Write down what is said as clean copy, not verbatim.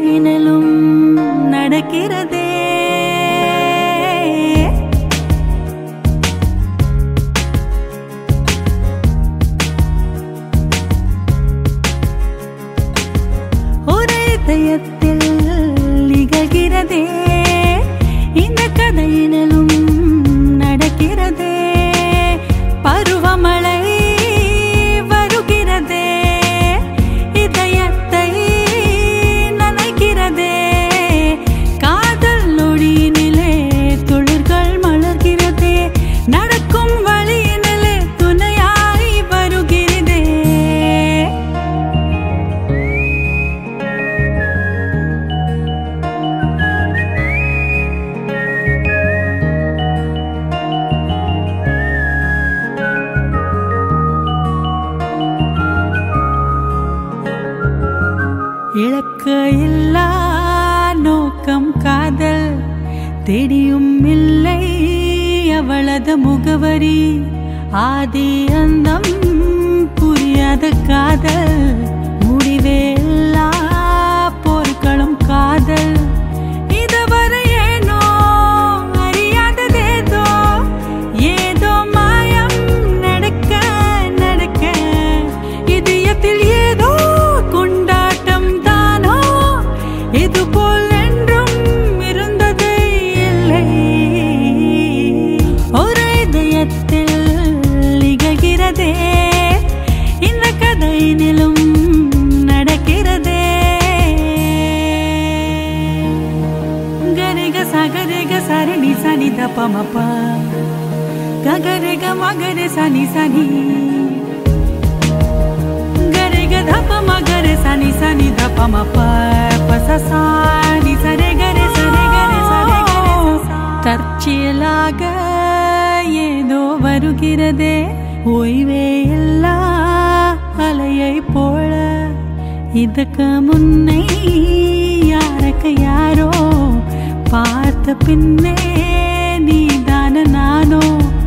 கதையினிலும் நடக்கிறதே. ஒரு இதயத்தில் நிகழ்கிறதே, இந்த கதையினிலும் நடக்கிறதே. பருவமழை வருகிறதே, இதயத்தை நனைக்கிறதே. காதல் நொடியினிலே துளிர்கள் மலர்கிறதே, நடக்கும் வழியினிலே துணையாய் வருகிறதே. இலக்கு இல்லா நோக்கம் காதல், தேடியும் இல்லை அவளது முகவரி. ஆதி அந்தம் புரியாத காதல், முடிவே இல்லா போர்க்களம் காதல். இதுவரை ஏனோ அறியாததேதோ, ஏதோ மாயம் நடக்க நடக்க இதயத்தில் ஏதோ கொண்டாட்டம் தானோ. இதுபோல் என்றும் இருந்தது இல்லை. ஒரு இதயத்தில் நிகழ்கிறதே, இந்த கதையினிலும் நடக்கிறதே. கரிக சகரிக சரணி சனி தப்பமப்பா, ககரிக மகரி சனி சனி, கரிக தப்ப மகரி சனி சனி தப்பமப்பா, பசசானி சரே கரே சரே கரே சரே கரே சசா. தற்செயலாக ஏதோ வருகிறதே, ஓய்வே இல்லா அலையை போல. இதுக்கு முன்னை யாருக்கு யாரோ பார்த்த பின்னே நீதான நானோ.